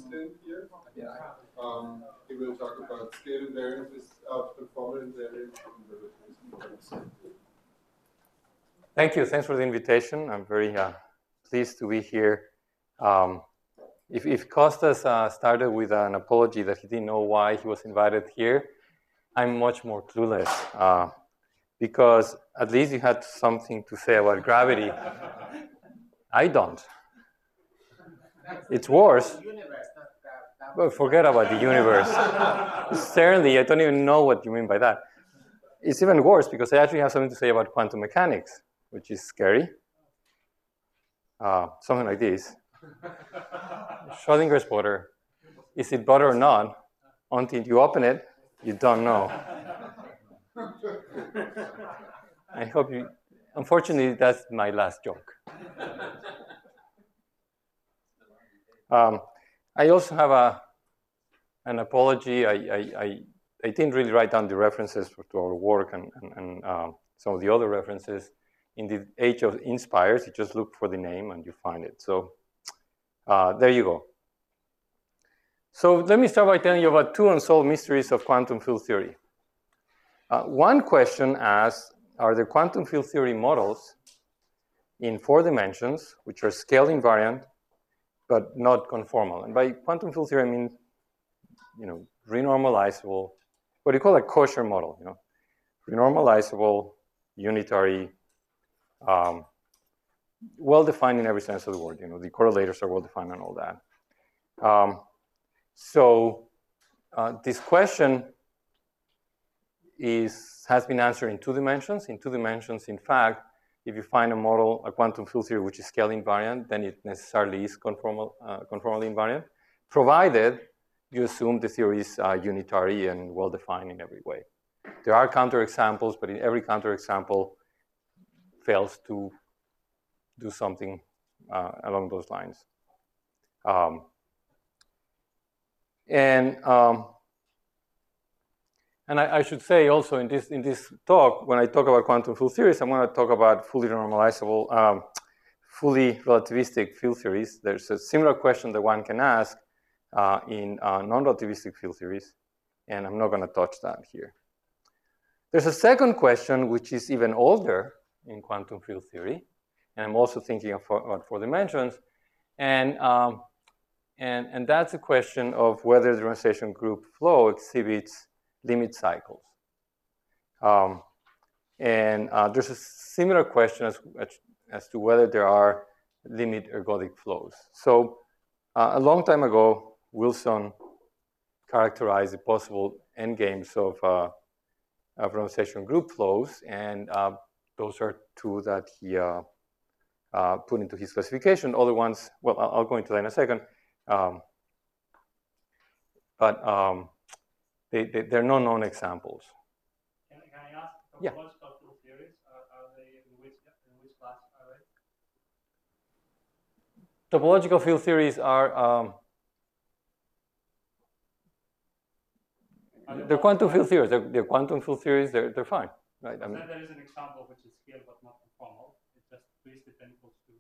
consistent here. He will talk about scale invariances of conformal invariance. Thank you. Thanks for the invitation. I'm very pleased to be here. If Costas started with an apology that he didn't know why he was invited here, I'm much more clueless because at least you had something to say about gravity. I don't. It's worse. But forget about the universe. Certainly, I don't even know what you mean by that. It's even worse because I actually have something to say about quantum mechanics, which is scary. Something like this. Schrodinger's butter. Is it butter or not? Until you open it, you don't know. I hope you... Unfortunately, that's my last joke. I also have an apology. I didn't really write down the references to our work and some of the other references. In the age of inspires, you just look for the name and you find it. So there you go. So let me start by telling you about two unsolved mysteries of quantum field theory. One question asks, are there quantum field theory models in 4 dimensions which are scale invariant but not conformal? And by quantum field theory, I mean, renormalizable, what do you call a kosher model? Renormalizable, unitary, well-defined in every sense of the word. The correlators are well-defined and all that. So this question has been answered in 2 dimensions. In 2 dimensions, in fact, if you find a model, a quantum field theory, which is scale invariant, then it necessarily is conformally invariant, provided you assume the theory is unitary and well-defined in every way. There are counterexamples, but in every counterexample fails to do something along those lines. And I should say also in this talk, when I talk about quantum field theories, I'm going to talk about fully normalizable, fully relativistic field theories. There's a similar question that one can ask in non-relativistic field theories, and I'm not going to touch that here. There's a second question, which is even older in quantum field theory, and I'm also thinking about 4 dimensions, and that's a question of whether the renormalization group flow exhibits limit cycles. There's a similar question as to whether there are limit ergodic flows. So a long time ago, Wilson characterized the possible endgames of renormalization group flows, and those are 2 that he put into his classification. Other ones, well, I'll go into that in a second. But they're no known examples. Can I ask, yeah. Topological field theories, are they in which class are they? Topological field theories are they're quantum field theories. They're quantum field theories. They're fine, right? Then there is an example which is scale but not conformal. It's just twisted n equals 2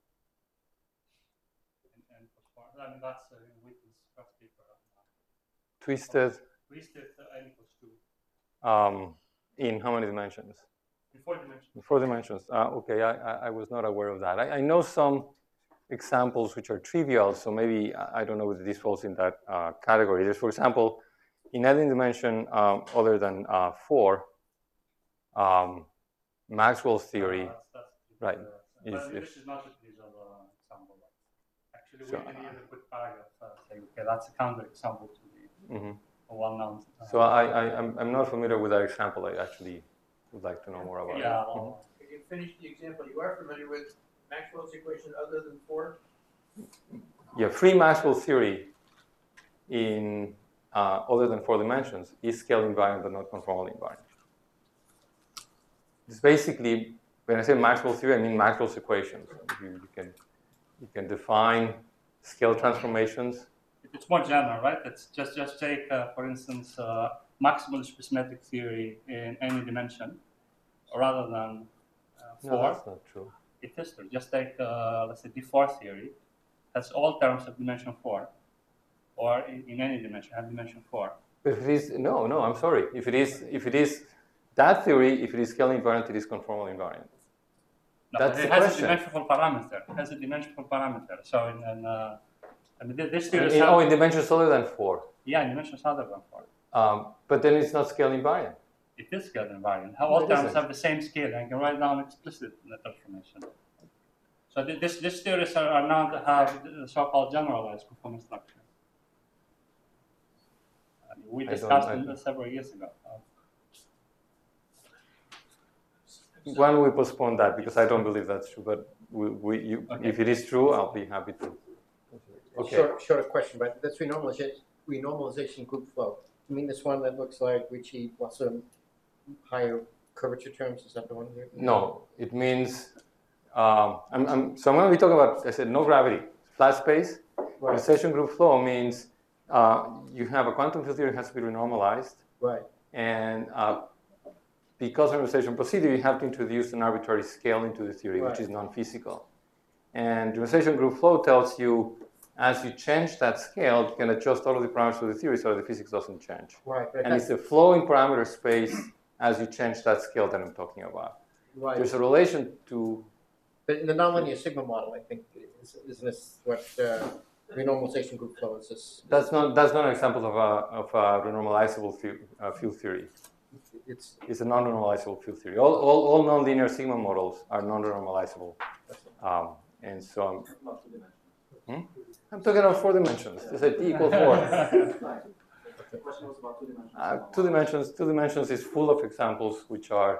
and n equals 4. I mean that's Witten's first paper. Twisted n equals 2. In how many dimensions? In 4 dimensions. In 4 dimensions. Okay, I was not aware of that. I know some examples which are trivial, so maybe I don't know whether this falls in that category. There's, for example, in any dimension other than 4, Maxwell's theory, right? This is not a trivial example. Actually, we can even put paragraph saying, okay, that's a counter example to the well-known. So I'm not familiar with that example. I actually would like to know more about it. Well, if you finish the example, you are familiar with Maxwell's equation other than 4? Yeah, free Maxwell theory in other than 4 dimensions is scale invariant but not conformal invariant. It's basically, when I say Maxwell theory, I mean Maxwell's equations. You can define scale transformations. It's more general, right? It's just take, for instance, maximal supersymmetric theory in any dimension, rather than 4. No, that's not true. It is true. Just take, let's say, D4 theory. That's all terms of dimension 4. or in any dimension, have dimension 4. But if it is, no, I'm sorry. If it is that theory, if it is scale invariant, it is conformal invariant. No, That's it the has question. a dimensional parameter. It has a dimensional parameter. So I mean, this theory In dimensions other than 4. Yeah, in dimensions other than 4. But then it's not scale invariant. It is scale invariant. All It terms isn't. have the same scale. I can write down explicit transformation. So these theories are now to have the so-called generalized conformal structure. We discussed them several years ago. Why don't we postpone that, because I don't believe that's true. But Okay. if it is true, I'll be happy to. Okay. Short question, but that's renormalization group flow. You mean this one that looks like Ricci plus some higher curvature terms? Is that the one? No, it means so I'm going to be talking about. I said no gravity, flat space. Right. Renormalization group flow means you have a quantum field theory that has to be renormalized, Right. and because renormalization procedure, you have to introduce an arbitrary scale into the theory, which is non-physical. And renormalization group flow tells you, as you change that scale, you can adjust all of the parameters of the theory so that the physics doesn't change. Right. But And it's the flow in parameter space as you change that scale that I'm talking about. right. There's a relation to. But in the nonlinear sigma model, I think, isn't this what renormalization group flow is? This, That's not an example of a renormalizable field theory. It's a non-normalizable field theory. All nonlinear sigma models are non-normalizable, and so I'm talking about 4 dimensions. They said T equals 4. The question was about 2 dimensions. 2 dimensions is full of examples which are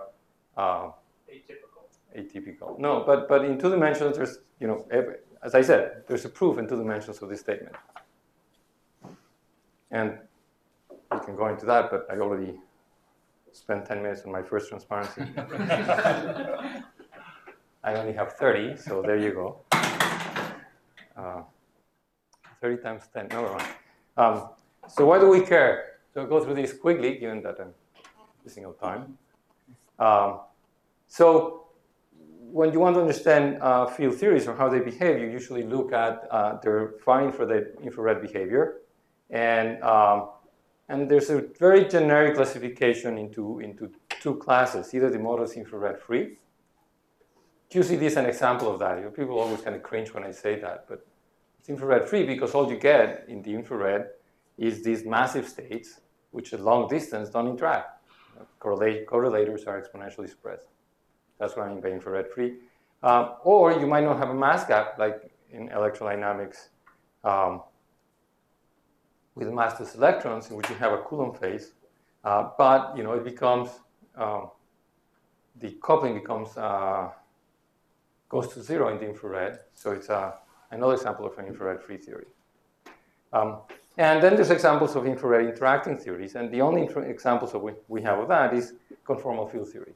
atypical. No, but in 2 dimensions, there's as I said, there's a proof in 2 dimensions of this statement, and we can go into that. But I already spent 10 minutes on my first transparency. I only have 30, so there you go. 30 times 10, never mind. So why do we care? So I'll go through this quickly, given that I'm missing out time. So when you want to understand field theories or how they behave, you usually look at their far infrared behavior. And there's a very generic classification into 2 classes. Either the model is infrared free. QCD is an example of that. People always kind of cringe when I say that, but it's infrared free because all you get in the infrared is these massive states, which at long distance don't interact. Correlators are exponentially spread. That's what I mean by infrared free. Or you might not have a mass gap, like in electrodynamics, with massless electrons, in which you have a Coulomb phase, but it becomes the coupling goes to 0 in the infrared. So it's another example of an infrared free theory. And then there's examples of infrared interacting theories, and the only examples that we have of that is conformal field theories.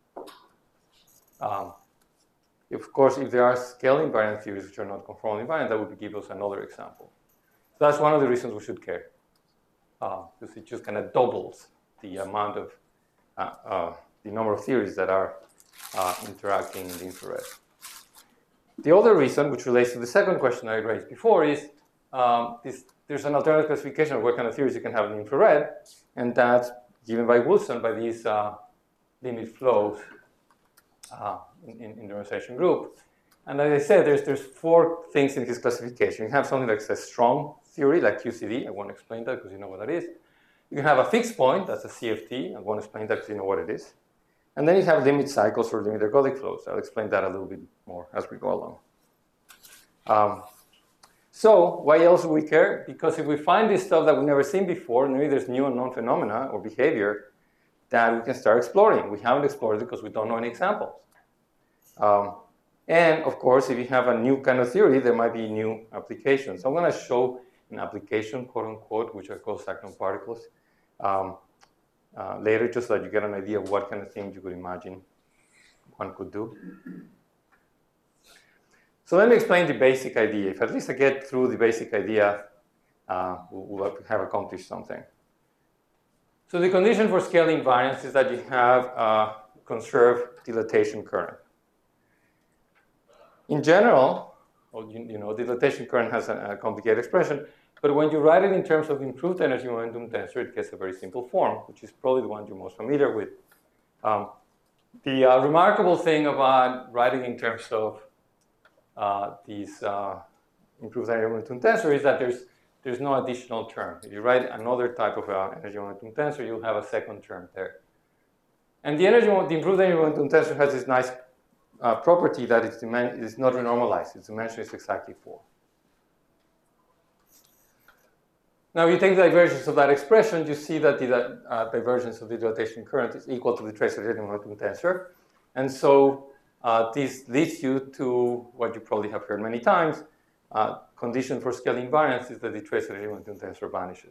Of course, if there are scale invariant theories which are not conformal invariant, that would give us another example. So that's one of the reasons we should care, because it just kind of doubles the amount of the number of theories that are interacting in the infrared. The other reason, which relates to the second question I raised before, is there's an alternative classification of what kind of theories you can have in infrared, and that's given by Wilson by these limit flows in the renormalization group. And as I said, there's 4 things in his classification. You have something like a strong theory, like QCD. I won't explain that because you know what that is. You can have a fixed point, that's a CFT. I won't explain that because you know what it is. And then you have limit cycles or limit ergodic flows. I'll explain that a little bit more as we go along. So why else do we care? Because if we find this stuff that we've never seen before, maybe there's new unknown phenomena or behavior that we can start exploring. We haven't explored it because we don't know any examples. And of course, if you have a new kind of theory, there might be new applications. So I'm going to show an application, quote unquote, which are called Sacron particles, later, just so that you get an idea of what kind of things you could imagine one could do. So let me explain the basic idea. If at least I get through the basic idea, we'll have accomplished something. So the condition for scale invariance is that you have a conserved dilatation current. In general, Well, you know, dilatation current has a complicated expression, but when you write it in terms of improved energy momentum tensor, it gets a very simple form, which is probably the one you're most familiar with. The remarkable thing about writing in terms of these improved energy momentum tensor is that there's no additional term. If you write another type of energy momentum tensor, you'll have a second term there. And the improved energy momentum tensor has this nice property that it's not renormalized. Its dimension is exactly 4. Now, you take the divergence of that expression, you see that the divergence of the dilatation current is equal to the trace energy momentum tensor. And so this leads you to what you probably have heard many times. Condition for scale invariance is that the trace energy momentum tensor vanishes.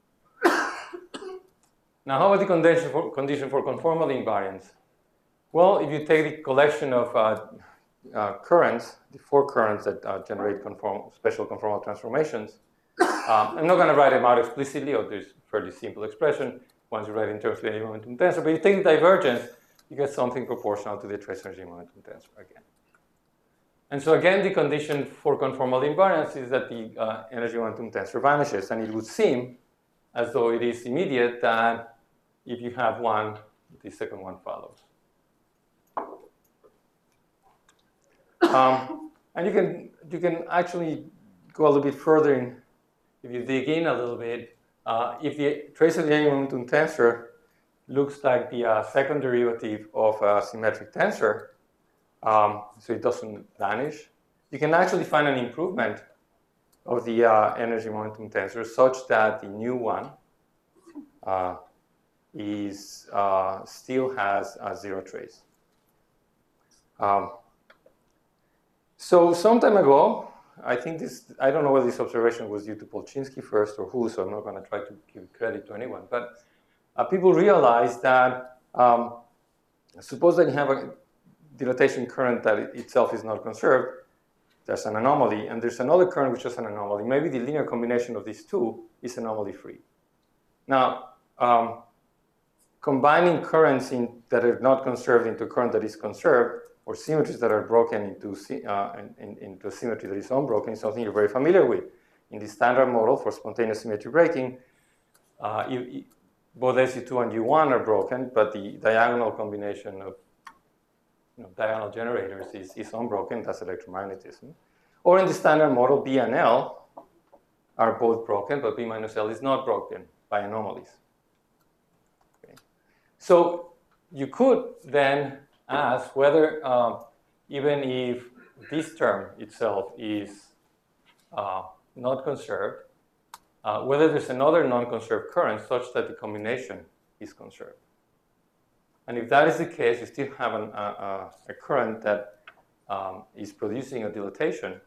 Now, how about the condition for conformal invariance? Well, if you take the collection of currents, the 4 currents that generate special conformal transformations, I'm not going to write them out explicitly, or there's a fairly simple expression once you write in terms of energy momentum tensor, but you take the divergence, you get something proportional to the trace energy momentum tensor again. And so again, the condition for conformal invariance is that the energy momentum tensor vanishes, and it would seem as though it is immediate that if you have one, the second one follows. And you can actually go a little bit further if you dig in a little bit. If the trace energy momentum tensor looks like the second derivative of a symmetric tensor, so it doesn't vanish, you can actually find an improvement of the energy momentum tensor such that the new one still has a 0 trace. So some time ago, I don't know whether this observation was due to Polchinski first or who, so I'm not going to try to give credit to anyone, but people realized that suppose that you have a dilatation current that itself is not conserved, there's an anomaly, and there's another current which is an anomaly. Maybe the linear combination of these two is anomaly-free. Now, combining currents that are not conserved into a current that is conserved, or symmetries that are broken into a symmetry that is unbroken is something you're very familiar with. In the standard model for spontaneous symmetry breaking, both SU2 and U1 are broken, but the diagonal combination of diagonal generators is unbroken. That's electromagnetism. Or in the standard model, B and L are both broken, but B minus L is not broken by anomalies. Okay. So you could then ask whether even if this term itself is not conserved, whether there's another non-conserved current such that the combination is conserved. And if that is the case, you still have a current that is producing a dilatation,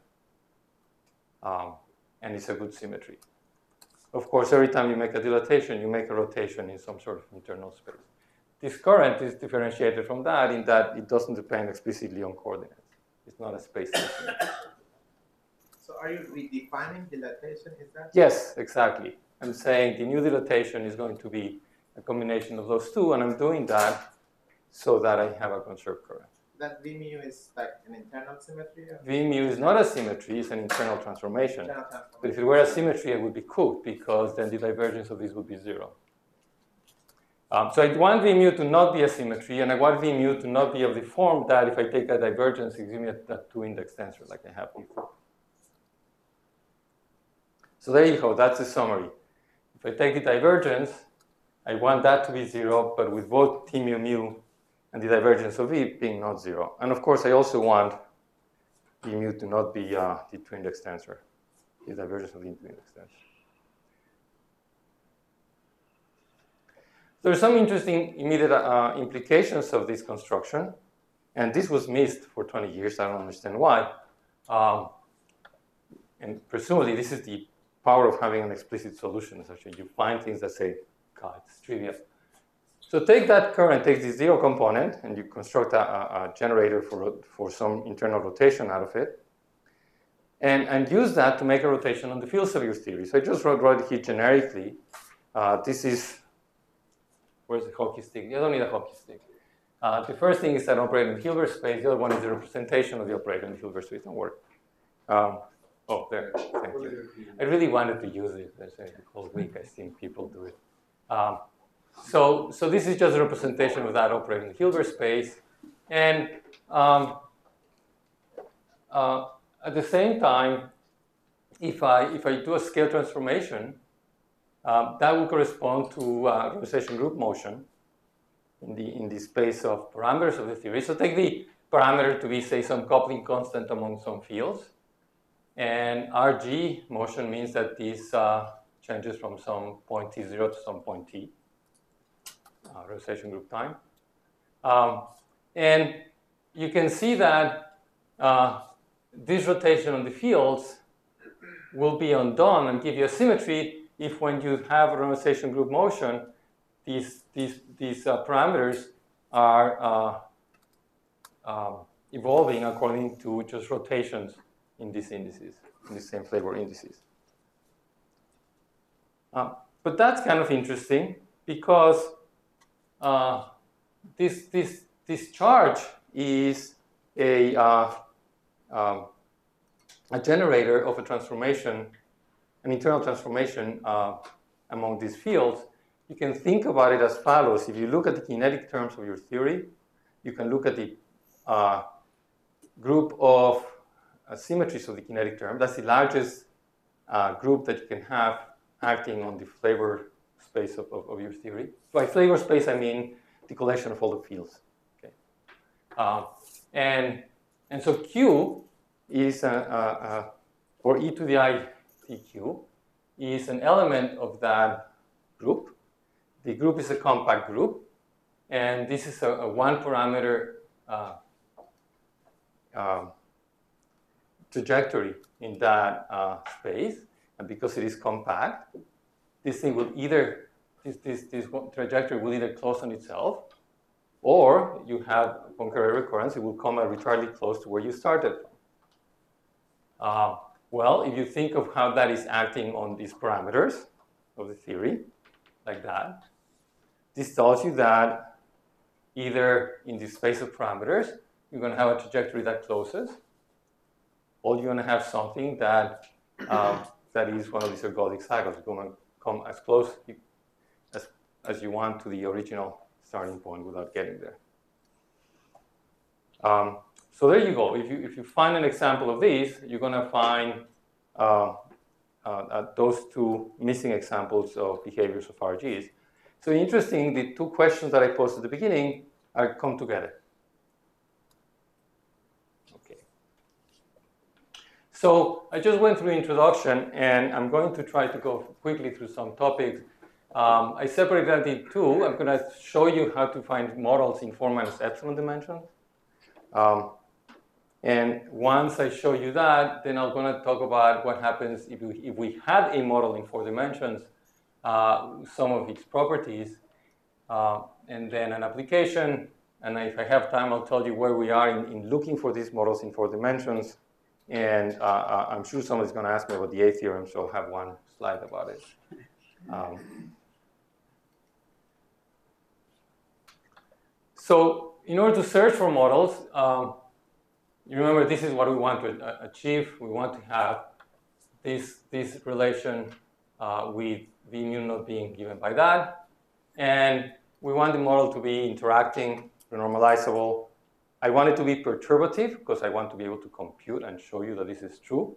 and it's a good symmetry. Of course, every time you make a dilatation, you make a rotation in some sort of internal space. This current is differentiated from that in that it doesn't depend explicitly on coordinates. It's not a space symmetry. So are you redefining dilatation, is that? Yes, exactly. I'm saying the new dilatation is going to be a combination of those two, and I'm doing that so that I have a conserved current. That V mu is like an internal symmetry? Or? V mu is not a symmetry, it's an internal transformation. But if it were a symmetry, it would be cool, because then the divergence of this would be 0. So I want V mu to not be a symmetry, and I want V mu to not be of the form that if I take a divergence, it gives me a 2-index tensor like I have before. So there you go, that's the summary. If I take the divergence, I want that to be 0, but with both T mu mu and the divergence of V being not 0. And of course, I also want V mu to not be the 2-index tensor, the divergence of the 2-index tensor. There are some interesting immediate implications of this construction, and this was missed for 20 years. I don't understand why. And presumably, this is the power of having an explicit solution. Essentially, you find things that say, God, it's trivial. So take that current, take the 0 component, and you construct a generator for some internal rotation out of it, and use that to make a rotation on the field of your theory. So I just wrote it here generically. This is, where's the hockey stick? You don't need a hockey stick. The first thing is an operator in Hilbert space. The other one is the representation of the operator in Hilbert space. Don't worry. Oh, there. Thank you. I really wanted to use it. There's a whole week I've seen people do it. So this is just a representation of that operating Hilbert space. And at the same time, if I do a scale transformation, that will correspond to realization group motion in the space of parameters of the theory. So take the parameter to be, say, some coupling constant among some fields. And RG motion means that this changes from some point t0 to some point t, realization group time. And you can see that this rotation on the fields will be undone and give you a symmetry if when you have a realization group motion, these parameters are evolving according to just rotations in these indices, in the same flavor indices. But that's kind of interesting because this charge is a generator of a transformation, an internal transformation among these fields. You can think about it as follows. If you look at the kinetic terms of your theory, you can look at the group of symmetries of the kinetic term. That's the largest group that you can have acting on the flavor space of your theory. By flavor space, I mean the collection of all the fields. Okay. And so Q is, or e to the I TQ, is an element of that group. The group is a compact group, and this is a one-parameter trajectory in that space. And because it is compact, this thing will either, this trajectory will either close on itself, or you have Poincare recurrence, it will come arbitrarily close to where you started from. Well, if you think of how that is acting on these parameters of the theory, like that, this tells you that either in the space of parameters, you're going to have a trajectory that closes, or you're going to have something that that is one of these ergodic cycles. You're going to come as close as you want to the original starting point without getting there. So there you go. If you find an example of these, you're going to find those two missing examples of behaviors of RGs. So interesting, the two questions that I posed at the beginning are come together. Okay. So I just went through the introduction, and I'm going to try to go quickly through some topics. I separated that into two. I'm going to show you how to find models in 4 minus epsilon dimensions. And once I show you that, then I'm going to talk about what happens if we had a model in 4 dimensions, some of its properties, and then an application. And if I have time, I'll tell you where we are in looking for these models in 4 dimensions. And I'm sure someone's going to ask me about the A theorem, so I'll have one slide about it. So in order to search for models, you remember this is what we want to achieve. We want to have this relation with the mu naught being given by that. And we want the model to be interacting, renormalizable. I want it to be perturbative because I want to be able to compute and show you that this is true.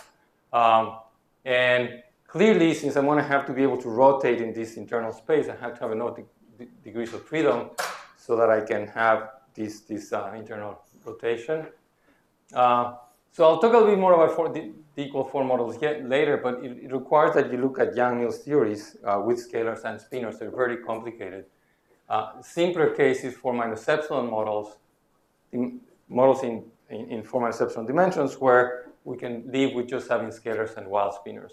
And clearly, since I want to have to be able to rotate in this internal space, I have to have enough degrees of freedom so that I can have this internal rotation. So I'll talk a little bit more about the equal 4 models later, but it requires that you look at Yang-Mills theories with scalars and spinors. They're very complicated. Simpler cases 4 minus epsilon models, models in 4 minus epsilon dimensions where we can live with just having scalars and wild spinors.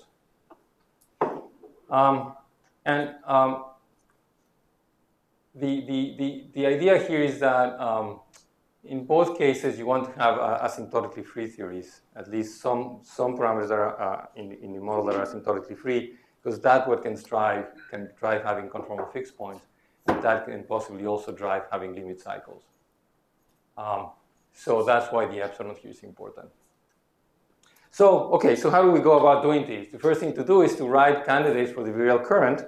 The idea here is that in both cases, you want to have asymptotically free theories, at least some parameters that are in the model that are asymptotically free, because that's what can drive having conformal fixed points, and that can possibly also drive having limit cycles. So that's why the epsilon here is important. So, okay, so how do we go about doing this? The first thing to do is to write candidates for the virial current.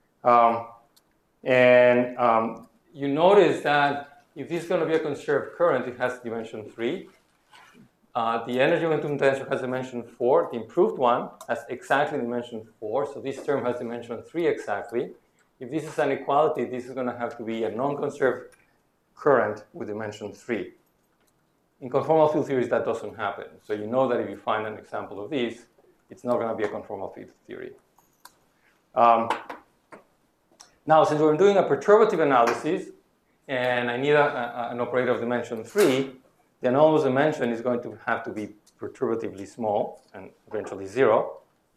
You notice that if this is going to be a conserved current, it has dimension 3. The energy momentum tensor has dimension 4. The improved one has exactly dimension 4. So this term has dimension 3 exactly. If this is an equality, this is going to have to be a non-conserved current with dimension 3. In conformal field theories, that doesn't happen. So you know that if you find an example of this, it's not going to be a conformal field theory. Now, since we're doing a perturbative analysis, and I need an operator of dimension 3, the anomalous dimension is going to have to be perturbatively small and eventually 0.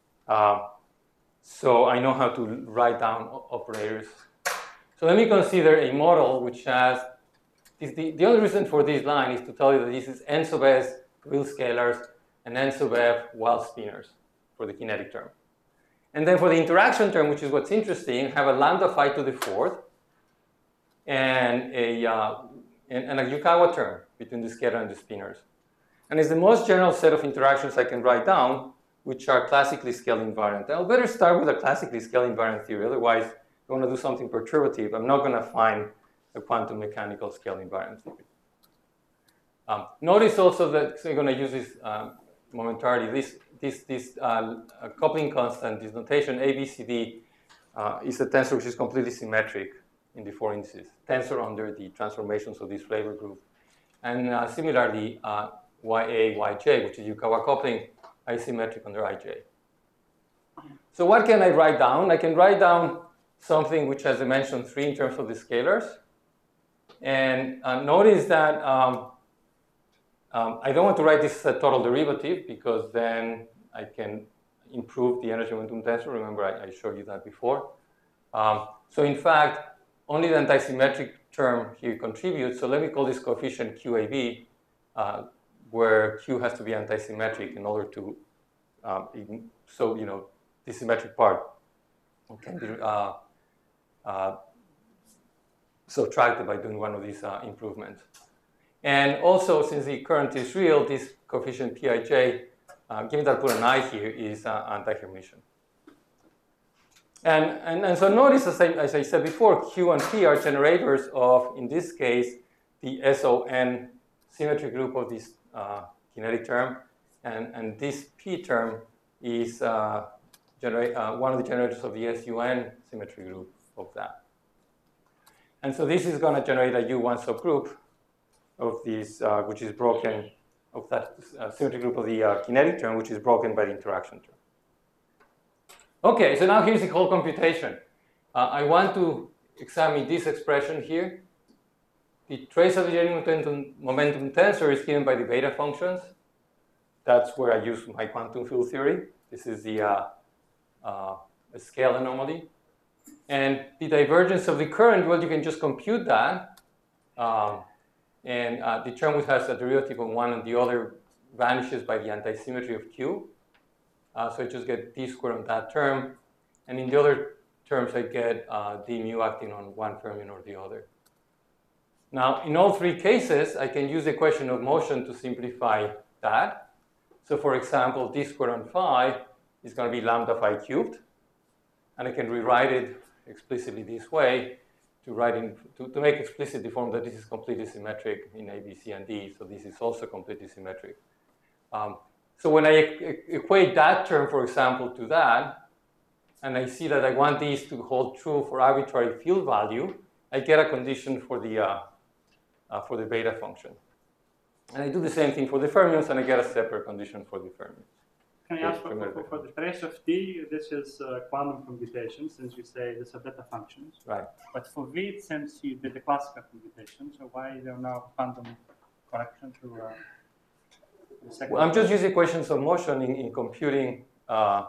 So I know how to write down operators. So let me consider a model which has, the only reason for this line is to tell you that this is n sub s real scalars and n sub f wild spinors for the kinetic term. And then for the interaction term, which is what's interesting, have a lambda phi to the 4th and a Yukawa term between the scalar and the spinors. And it's the most general set of interactions I can write down, which are classically scale invariant. I'll better start with a classically scale invariant theory. Otherwise, if I want to do something perturbative, I'm not going to find a quantum mechanical scale invariant theory. Notice also that, so I'm going to use this momentarily, this coupling constant, this notation ABCD is a tensor which is completely symmetric in the 4 indices. Tensor under the transformations of this flavor group. And similarly, YA, YJ, which is Yukawa coupling, asymmetric under IJ. So what can I write down? I can write down something which has dimension 3 in terms of the scalars. And notice that I don't want to write this as a total derivative because then I can improve the energy momentum tensor. Remember, I showed you that before. So in fact, only the antisymmetric term here contributes. So let me call this coefficient QAB, where Q has to be antisymmetric in order to, so, you know, the symmetric part can be subtracted by doing one of these improvements. And also, since the current is real, this coefficient Pij, given that I put an I here, is anti-Hermitian. And so notice, as I said before, Q and P are generators of, in this case, the SON symmetry group of this kinetic term. And this P term is one of the generators of the SUN symmetry group of that. And so this is going to generate a U1 subgroup of this, which is broken, of that symmetry group of the kinetic term, which is broken by the interaction term. Okay, so now here's the whole computation. I want to examine this expression here. The trace of the genuine momentum tensor is given by the beta functions. That's where I use my quantum field theory. This is the scale anomaly. And the divergence of the current, well, you can just compute that. The term which has a derivative on one and the other vanishes by the antisymmetry of Q. So I just get d squared on that term. And in the other terms, I get d mu acting on one fermion or the other. Now, in all 3 cases, I can use the equation of motion to simplify that. So for example, d squared on phi is going to be lambda phi cubed. And I can rewrite it explicitly this way to make explicit the form that this is completely symmetric in A, B, C, and D. So this is also completely symmetric. So when I equate that term, for example, to that, and I see that I want these to hold true for arbitrary field value, I get a condition for the beta function. And I do the same thing for the fermions, and I get a separate condition for the fermions. Can I ask for the trace of T, this is quantum computation, since you say these are beta functions. Right. But for V, it seems you did the classical computation, so why is there now quantum correction to the second? Well, I'm just using equations of motion in computing a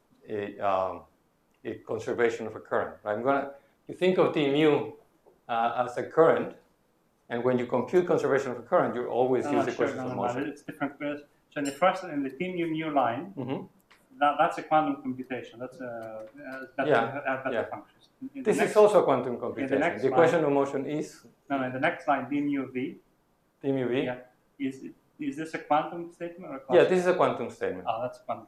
conservation of a current. Right? You think of d mu as a current, and when you compute conservation of a current, you always use equations of motion. It's different. So in the first, in the T mu line, that's a quantum computation. That's better functions. This is also a quantum computation. The equation of motion is? No, in the next line, d mu v. D mu v? Yeah, is Is this a quantum statement or a Yeah, classical? this is a quantum statement. Oh, that's quantum.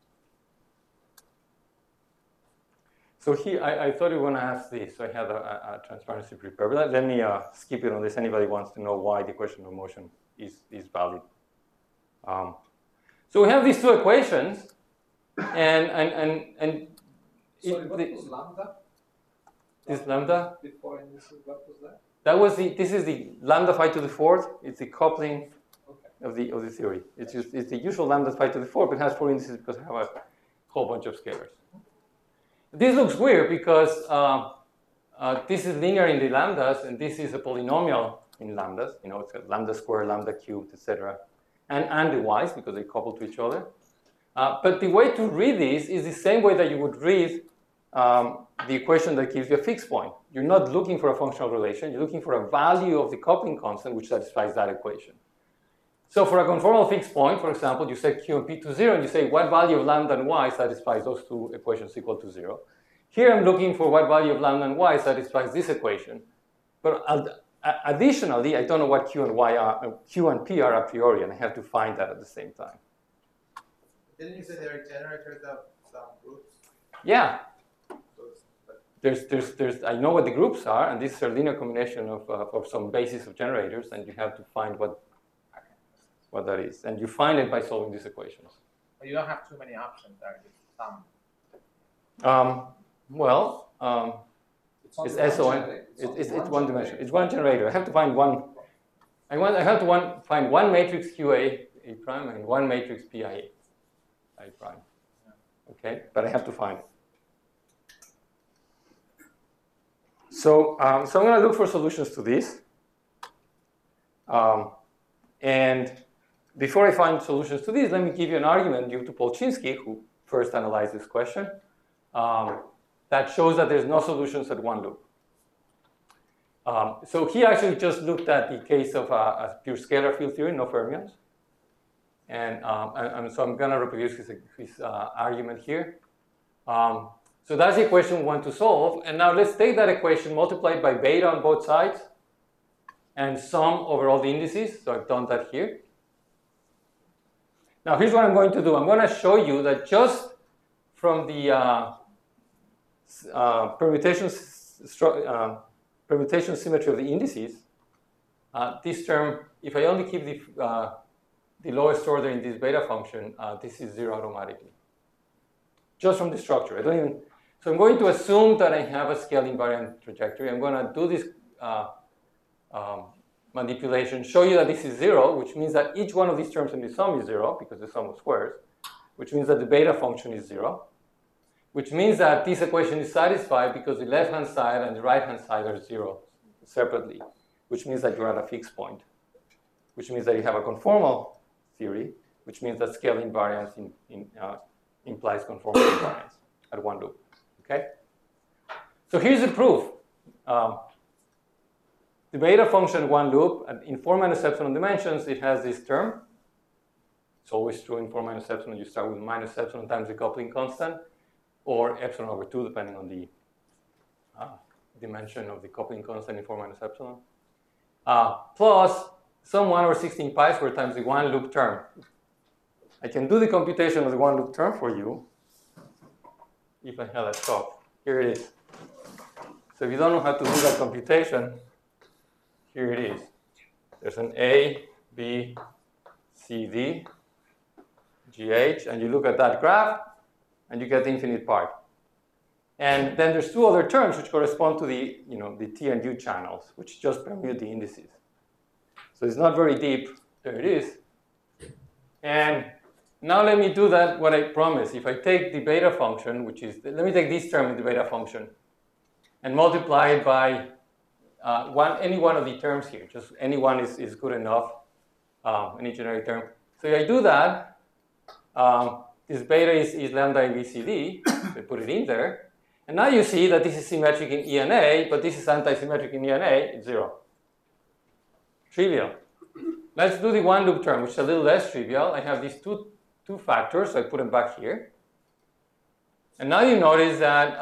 So here, I thought you were going to ask this, so I had a transparency prepared. But let me skip it unless anybody wants to know why the equation of motion is valid. So we have these two equations, and Sorry, what was lambda? this lambda, Before indices, what was that? this is the lambda phi to the fourth. It's the coupling Okay. of the theory. It's the usual lambda phi to the fourth, but it has 4 indices because I have a whole bunch of scalars. This looks weird because this is linear in the lambdas, and this is a polynomial in lambdas. You know, it's a lambda squared, lambda cubed, etc. And the y's because they couple to each other. But the way to read this is the same way that you would read the equation that gives you a fixed point. You're not looking for a functional relation. You're looking for a value of the coupling constant which satisfies that equation. So for a conformal fixed point, for example, you set Q and P to 0, and you say what value of lambda and y satisfies those two equations equal to 0. Here I'm looking for what value of lambda and y satisfies this equation. But additionally, I don't know what Q and P are a priori, and I have to find that at the same time. Didn't you say they are generators of some groups? Yeah. So it's- I know what the groups are, and this is a linear combination of some basis of generators, and you have to find what that is. And you find it by solving these equations. You don't have too many options there, just some. It's SON. It's one dimension. It's one generator. I have to find one. I have to find one matrix QA A prime and one matrix PIA I prime. Okay, but I have to find it. So I'm going to look for solutions to this. And before I find solutions to this, let me give you an argument due to Polchinski, who first analyzed this question, that shows that there's no solutions at one loop. So he actually just looked at the case of a pure scalar field theory, no fermions. And so I'm going to reproduce his argument here. So that's the equation we want to solve. And now let's take that equation, multiply it by beta on both sides, and sum over all the indices. So I've done that here. Now here's what I'm going to do. I'm going to show you that just from the permutation symmetry of the indices, this term, if I only keep the lowest order in this beta function, this is 0 automatically. Just from the structure. So I'm going to assume that I have a scale invariant trajectory. I'm going to do this manipulation, show you that this is 0, which means that each one of these terms in the sum is 0, because the sum of squares, which means that the beta function is 0, which means that this equation is satisfied because the left-hand side and the right-hand side are 0 separately, which means that you're at a fixed point, which means that you have a conformal theory, which means that scale invariance implies conformal invariance at one loop. Okay? So here's the proof. The beta function one loop, in 4 minus epsilon dimensions, it has this term. It's always true in 4 minus epsilon. You start with minus epsilon times the coupling constant, or epsilon over 2, depending on the dimension of the coupling constant in 4 minus epsilon, plus some 1 over 16 pi squared times the one loop term. I can do the computation of the one loop term for you if I had a stop. Here it is. So if you don't know how to do that computation, here it is. There's an A, B, C, D, GH, and you look at that graph, and you get the infinite part. And then there's 2 other terms which correspond to the, the T and U channels, which just permute the indices. So it's not very deep. There it is. And now let me do that, what I promised. If I take the beta function, which is, let me take this term in the beta function, and multiply it by any one of the terms here. Just any one is good enough, any generic term. So if I do that, this beta is lambda ABCD, so I put it in there. And now you see that this is symmetric in ENA, but this is anti-symmetric in ENA, it's 0. Trivial. Let's do the one loop term, which is a little less trivial. I have these two factors, so I put them back here. And now you notice that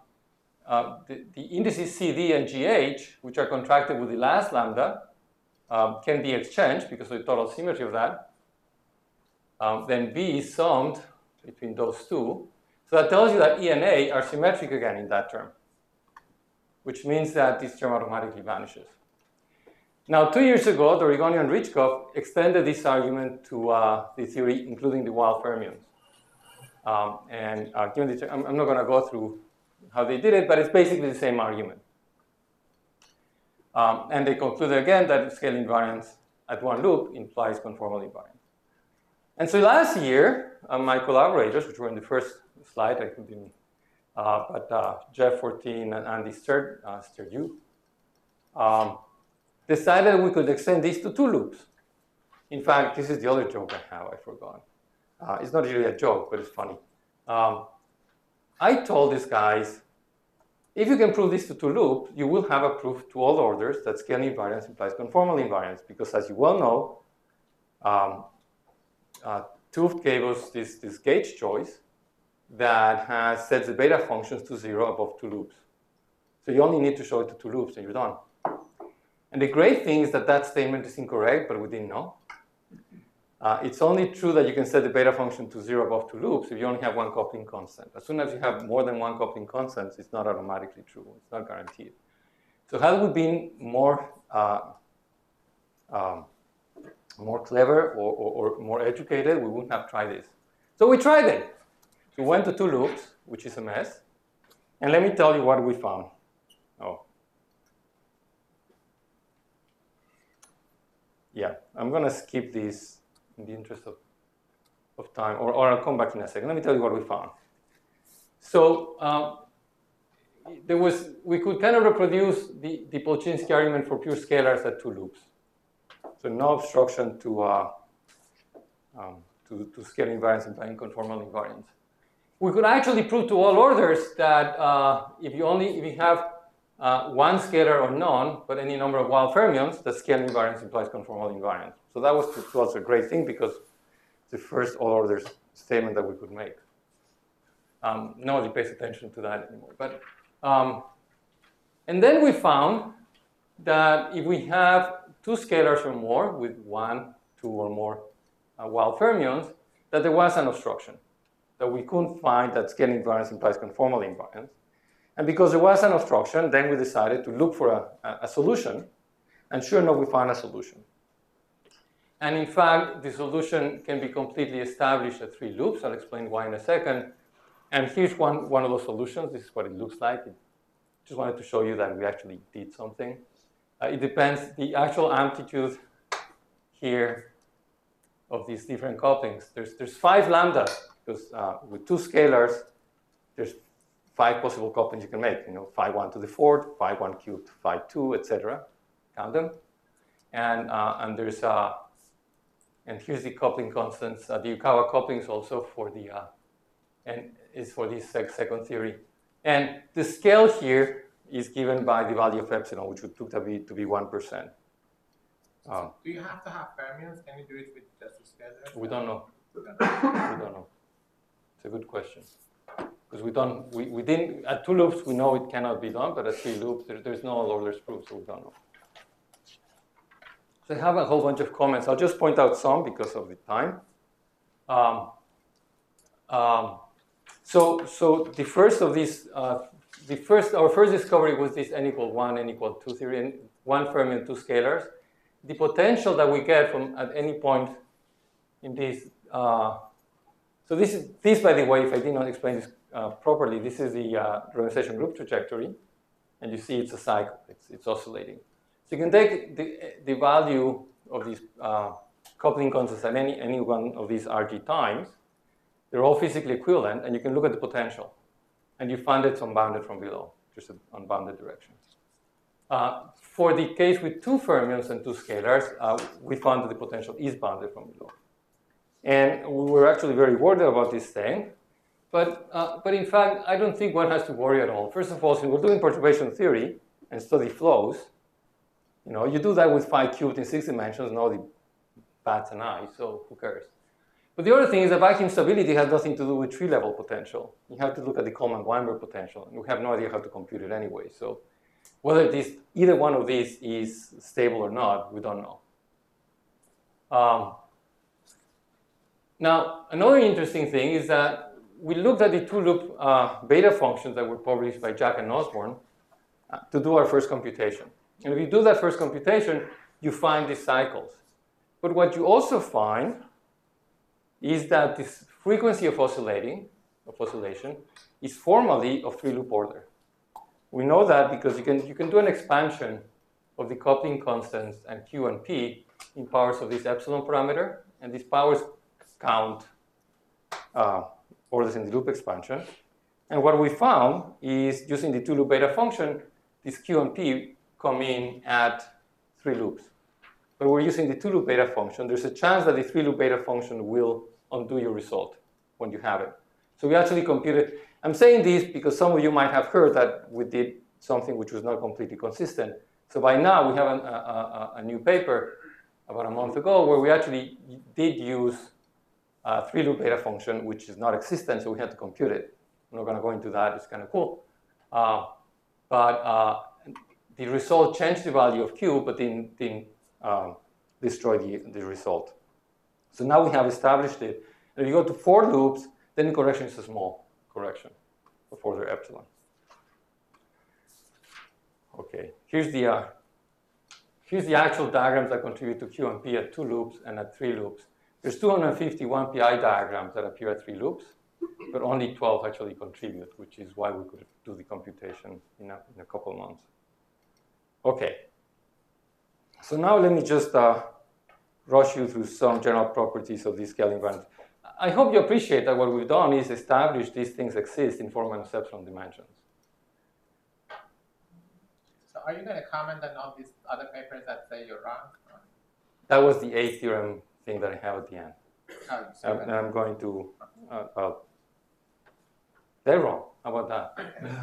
the indices CD and GH, which are contracted with the last lambda, can be exchanged because of the total symmetry of that. Then B is summed between those two. So that tells you that E and A are symmetric again in that term, which means that this term automatically vanishes. Now, 2 years ago, Dorigoni and Richkov extended this argument to the theory, including the wild fermions. Given the, I'm not going to go through how they did it, but it's basically the same argument. And they concluded again that scale invariance at one loop implies conformal invariance. And so last year, my collaborators, which were in the first slide, I couldn't, but Jeff Fortin and Andy Sturdew, decided we could extend this to 2 loops. In fact, this is the other joke I have, I forgot. It's not really a joke, but it's funny. I told these guys, if you can prove this to 2 loops, you will have a proof to all orders that scale invariance implies conformal invariance, because as you well know, Tooft gave us this gauge choice that has sets the beta functions to 0 above 2 loops. So you only need to show it to 2 loops and you're done. And the great thing is that that statement is incorrect, but we didn't know. It's only true that you can set the beta function to 0 above 2 loops if you only have 1 coupling constant. As soon as you have more than 1 coupling constant, it's not automatically true. It's not guaranteed. So had we been more clever or more educated, we wouldn't have tried this. So we tried it. We went to 2 loops, which is a mess. And let me tell you what we found. Oh. Yeah, I'm going to skip this in the interest of time, or I'll come back in a second. Let me tell you what we found. So we could kind of reproduce the Polchinski argument for pure scalars at 2 loops. So no obstruction to scale invariance implying conformal invariance. We could actually prove to all orders that if you have 1 scalar or none, but any number of wild fermions, the scale invariance implies conformal invariance. So that was to us a great thing because it's the first all orders statement that we could make. Nobody pays attention to that anymore. But and then we found that if we have 2 scalars or more with 1, 2, or more wild fermions, that there was an obstruction, that we couldn't find that scale invariance implies conformal invariance. And because there was an obstruction, then we decided to look for a solution. And sure enough, we found a solution. And in fact, the solution can be completely established at 3 loops. I'll explain why in a second. And here's one of those solutions. This is what it looks like. Just wanted to show you that we actually did something. It depends, the actual amplitude here of these different couplings. There's 5 lambda, because with 2 scalars, there's 5 possible couplings you can make. You know, phi 1 to the 4th, phi 1 cubed, phi 2, etc. Count them. And there's and here's the coupling constants. The Yukawa coupling is also for the and is for this second theory. And the scale here is given by the value of epsilon, which we took to be 1%. Do you have to have fermions? Can you do it with just a scalar? We don't know. We don't know. It's a good question. Because we didn't, at 2 loops, we know it cannot be done, but at 3 loops, there's no all orders proof, so we don't know. So I have a whole bunch of comments. I'll just point out some because of the time. So the first of these, our first discovery was this n equal 1, n equal 2 theory, and 1 fermion, 2 scalars. The potential that we get from at any point in this, so this, by the way, if I did not explain this properly, this is the renormalization group trajectory, and you see it's a cycle, it's oscillating. So you can take the value of these coupling constants at any one of these RG times. They're all physically equivalent, and you can look at the potential. And you find it's unbounded from below, just an unbounded direction. For the case with 2 fermions and 2 scalars, we found that the potential is bounded from below. And we were actually very worried about this thing. But in fact, I don't think one has to worry at all. First of all, since we're doing perturbation theory and study flows, you do that with phi cubed in 6 dimensions, nobody bats an eye, so who cares? But the other thing is that vacuum stability has nothing to do with tree-level potential. You have to look at the Coleman-Weinberg potential, and we have no idea how to compute it anyway. So Whether either one of these is stable or not, we don't know. Now, another interesting thing is that we looked at the two-loop beta functions that were published by Jack and Osborne to do our first computation. And if you do that first computation, you find these cycles. But what you also find is that this frequency of oscillation is formally of three-loop order. We know that because you can do an expansion of the coupling constants and Q and P in powers of this epsilon parameter, and these powers count orders in the loop expansion. And what we found is using the two-loop beta function, this Q and P come in at three loops. But we're using the two-loop beta function. There's a chance that the three-loop beta function will undo your result when you have it. So we actually computed. I'm saying this because some of you might have heard that we did something which was not completely consistent. So by now we have a new paper about a month ago where we actually did use a three-loop beta function, which is not existent, so we had to compute it. I'm not going to go into that. It's kind of cool. But the result changed the value of Q, but didn't destroy the result. So now we have established it. And if you go to 4 loops, then the correction is a small correction of order epsilon. Okay, here's the actual diagrams that contribute to Q and P at 2 loops and at 3 loops. There's 251 PI diagrams that appear at 3 loops, but only 12 actually contribute, which is why we could do the computation in a couple months. Okay, so now let me just rush you through some general properties of these scaling bands. I hope you appreciate that what we've done is establish these things exist in 4 minus epsilon dimensions. So are you going to comment on all these other papers that say you're wrong? That was the A theorem thing that I have at the end. Oh, And I'm going to, they're wrong. How about that?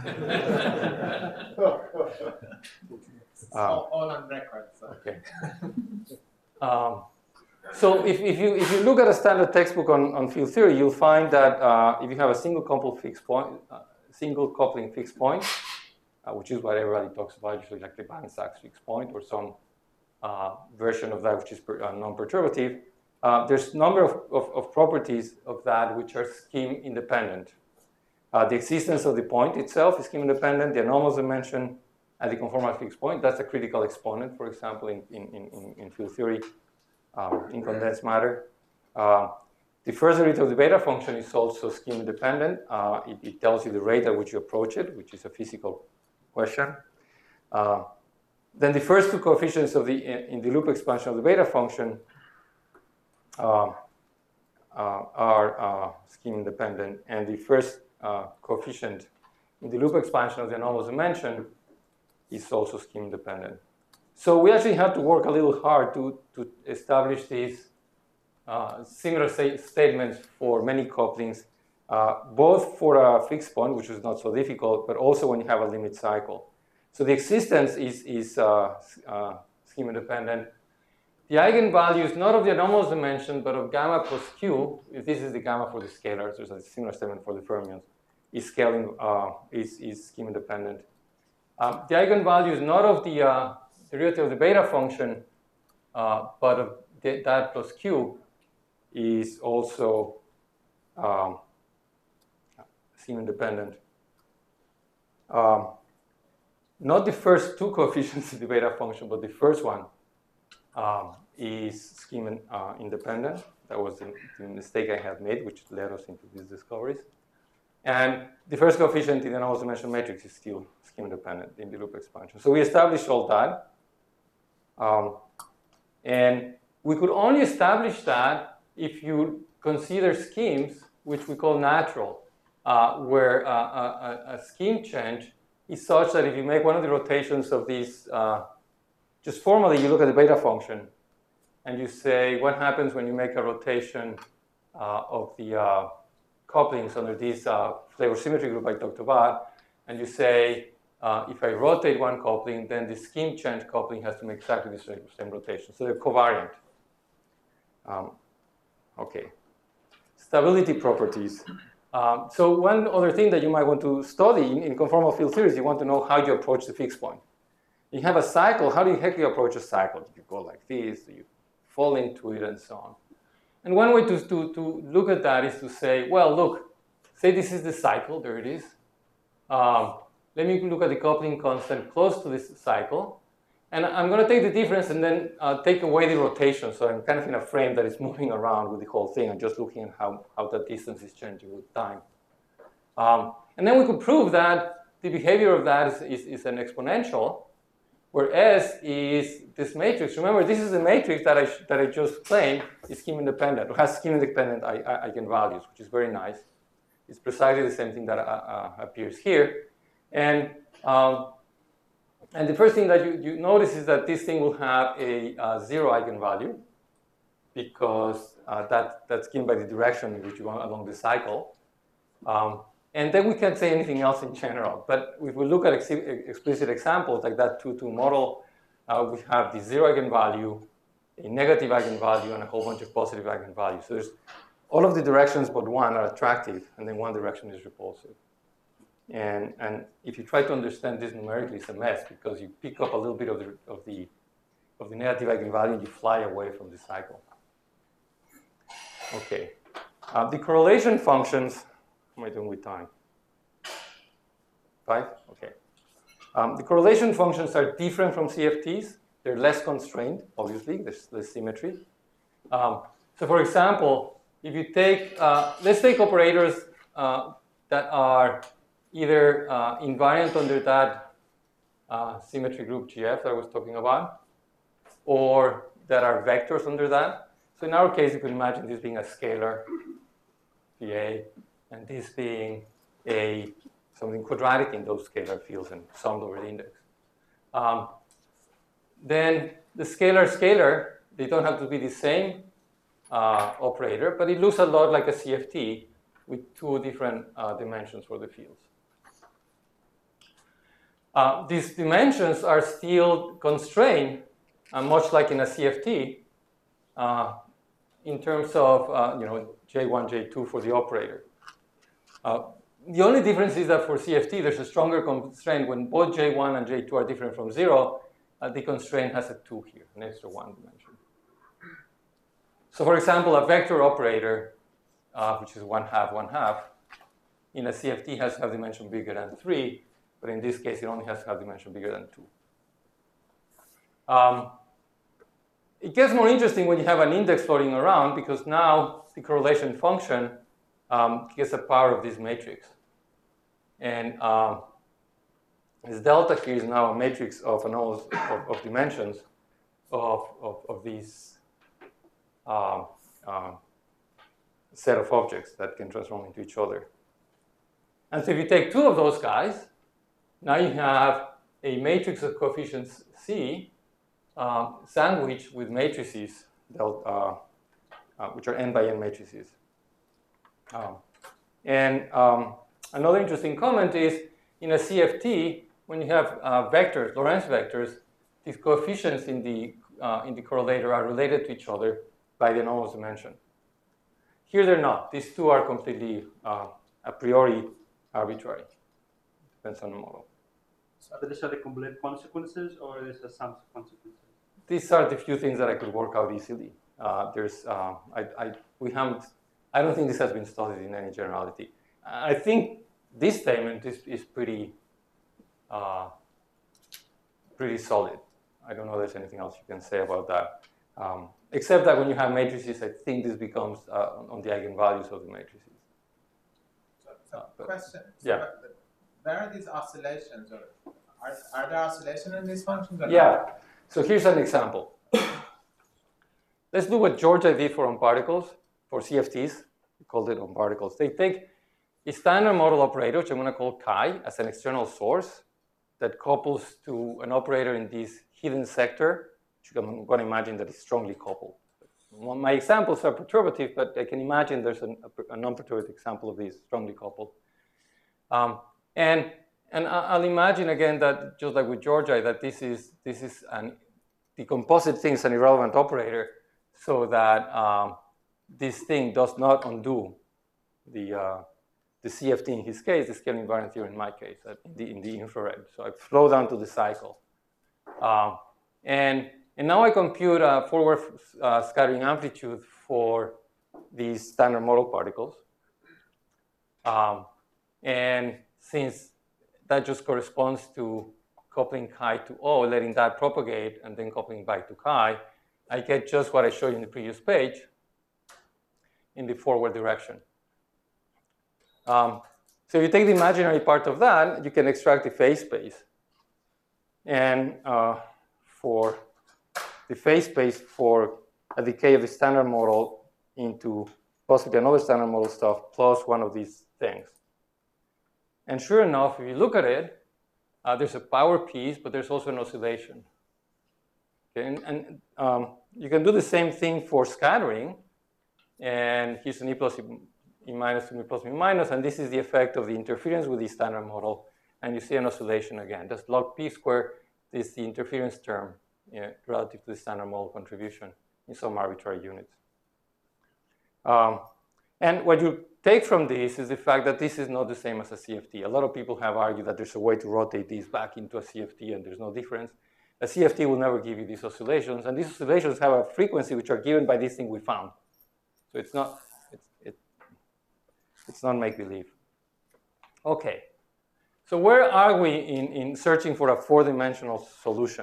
all on record. So. Okay. So if you look at a standard textbook on field theory, you'll find that if you have a single coupling fixed point, which is what everybody talks about, usually like the Banach fixed point or some version of that which is non-perturbative, there's a number of properties of that which are scheme independent. The existence of the point itself is scheme independent. The anomalous dimension at the conformal fixed point, that's a critical exponent, for example, in field theory, in condensed matter. The first derivative of the beta function is also scheme independent. It tells you the rate at which you approach it, which is a physical question. Then the first 2 coefficients of in the loop expansion of the beta function are scheme independent, and the first coefficient in the loop expansion of the anomalous dimension is also scheme independent. So we actually had to work a little hard to establish these similar statements for many couplings, both for a fixed point, which is not so difficult, but also when you have a limit cycle. So the existence is scheme independent. The eigenvalues, not of the anomalous dimension, but of gamma plus q, if this is the gamma for the scalars, there's a similar statement for the fermions, is scheme independent. The eigenvalues, not of the derivative of the beta function, but of that plus q, is also scheme independent. Not the first 2 coefficients of the beta function, but the first one is scheme independent. That was the mistake I had made, which led us into these discoveries. And the first coefficient in the anomalous dimension matrix is still scheme independent in the loop expansion. So we established all that. And we could only establish that if you consider schemes, which we call natural, where a scheme change is such that if you make one of the rotations of these, just formally you look at the beta function and you say what happens when you make a rotation of the couplings under this flavor symmetry group I talked about, and you say if I rotate one coupling, then the scheme change coupling has to make exactly the same rotation. So they're covariant. Okay. Stability properties. So one other thing that you might want to study in conformal field theory is you want to know how you approach the fixed point. You have a cycle. How do you approach a cycle? You go like this, you fall into it, and so on. And one way to look at that is to say, well, look, say this is the cycle. There it is. Let me look at the coupling constant close to this cycle. And I'm going to take the difference and then take away the rotation. So I'm kind of in a frame that is moving around with the whole thing and just looking at how the distance is changing with time. And then we could prove that the behavior of that is an exponential, where S is this matrix. Remember, this is the matrix that I just claimed is scheme independent, or has scheme independent eigenvalues, which is very nice. It's precisely the same thing that appears here. And the first thing that you notice is that this thing will have a 0 eigenvalue, because that's given by the direction in which you go along the cycle. And then we can't say anything else in general. But if we look at explicit examples like that 2-2 model, we have the 0 eigenvalue, a negative eigenvalue, and a whole bunch of positive eigenvalues. So there's all of the directions but one are attractive, and then one direction is repulsive. And if you try to understand this numerically, it's a mess, because you pick up a little bit of the negative eigenvalue and you fly away from the cycle. Okay. The correlation functions. How am I doing with time? 5? Okay. The correlation functions are different from CFTs. They're less constrained, obviously. There's less symmetry. So for example, if you take, let's take operators that are either invariant under that symmetry group GF that I was talking about, or that are vectors under that. So in our case, you can imagine this being a scalar, PA, and this being something quadratic in those scalar fields and summed over the index. Then the scalar, they don't have to be the same operator, but it looks a lot like a CFT with 2 different dimensions for the fields. These dimensions are still constrained, much like in a CFT, in terms of J1, J2 for the operator. The only difference is that for CFT, there's a stronger constraint. When both J1 and J2 are different from 0, the constraint has a 2 here, an extra 1 dimension. So for example, a vector operator, which is 1/2, 1/2, in a CFT has to have dimension bigger than 3, but in this case, it only has to have dimension bigger than 2. It gets more interesting when you have an index floating around, because now the correlation function gets a power of this matrix. And this delta here is now a matrix of of dimensions of these set of objects that can transform into each other. And so if you take 2 of those guys, now you have a matrix of coefficients C sandwiched with matrices which are n by n matrices. Another interesting comment is, in a CFT, when you have vectors, Lorentz vectors, these coefficients in the correlator are related to each other by the anomalous dimension. Here they're not. These 2 are completely a priori arbitrary. Depends on the model. So these are the complete consequences, or is there some consequences? These are the few things that I could work out easily. I don't think this has been studied in any generality. I think this statement is pretty solid. I don't know if there's anything else you can say about that. Except that when you have matrices, I think this becomes on the eigenvalues of the matrices. Question. Yeah. Where are these oscillations? Or are there oscillations in these functions? Or Yeah. not? So here's an example. Let's do what Georgia did for on-particles, for CFTs. We called it on-particles. They take a standard model operator, which I'm going to call chi, as an external source that couples to an operator in this hidden sector, which I'm going to imagine that is strongly coupled. Well, my examples are perturbative, but I can imagine there's a non-perturbative example of these strongly coupled. And I'll imagine again that, just like with Georgia, that the composite thing is an irrelevant operator, so that this thing does not undo the CFT in his case, the scaling invariant theorem in my case, in the infrared. So I flow down to the cycle. And now I compute a forward scattering amplitude for these standard model particles. And since that just corresponds to coupling chi to O, letting that propagate, and then coupling back to chi, I get just what I showed you in the previous page in the forward direction. So if you take the imaginary part of that, you can extract the phase space. And for the phase space for a decay of the standard model into possibly another standard model stuff plus one of these things. And sure enough, if you look at it, there's a power piece, but there's also an oscillation. Okay, and you can do the same thing for scattering. And here's an E plus E minus to E plus E minus, and this is the effect of the interference with the standard model. And you see an oscillation again. That's log p squared is the interference term relative to the standard model contribution in some arbitrary units. And what you take from this is the fact that this is not the same as a CFT. A lot of people have argued that there's a way to rotate these back into a CFT and there's no difference. A CFT will never give you these oscillations, and these oscillations have a frequency which are given by this thing we found. So it's not, it's not make-believe. Okay, so where are we in searching for a four-dimensional solution?